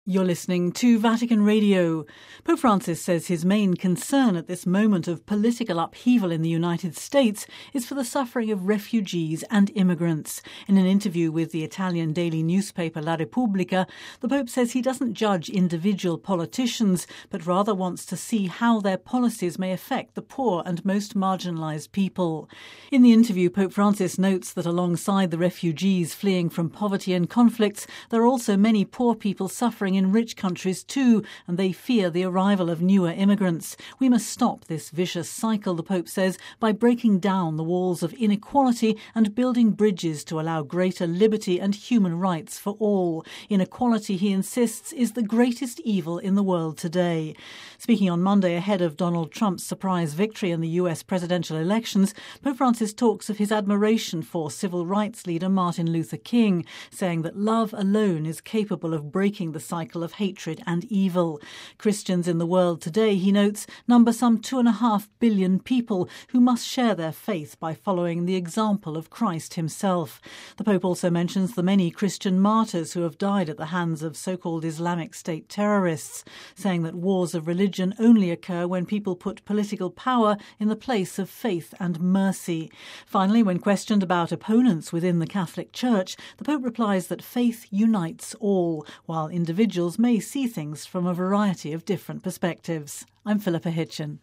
You're listening to Vatican Radio. Pope Francis says his main concern at this moment of political upheaval in the United States is for the suffering of refugees and immigrants. In an interview with the Italian daily newspaper La Repubblica, the Pope says he doesn't judge individual politicians, but rather wants to see how their policies may affect the poor and most marginalised people. In the interview, Pope Francis notes that alongside the refugees fleeing from poverty and conflicts, there are also many poor people suffering in rich countries too, and they fear the arrival of newer immigrants. We must stop this vicious cycle, the Pope says, by breaking down the walls of inequality and building bridges to allow greater liberty and human rights for all. Inequality, he insists, is the greatest evil in the world today. Speaking on Monday ahead of Donald Trump's surprise victory in the US presidential elections, Pope Francis talks of his admiration for civil rights leader Martin Luther King, saying that love alone is capable of breaking the cycle of hatred and evil. Christians in the world today, he notes, number some 2.5 billion people who must share their faith by following the example of Christ himself. The Pope also mentions the many Christian martyrs who have died at the hands of so-called Islamic State terrorists, saying that wars of religion only occur when people put political power in the place of faith and mercy. Finally, when questioned about opponents within the Catholic Church, the Pope replies that faith unites all, while individuals may see things from a variety of different perspectives. I'm Philippa Hitchen.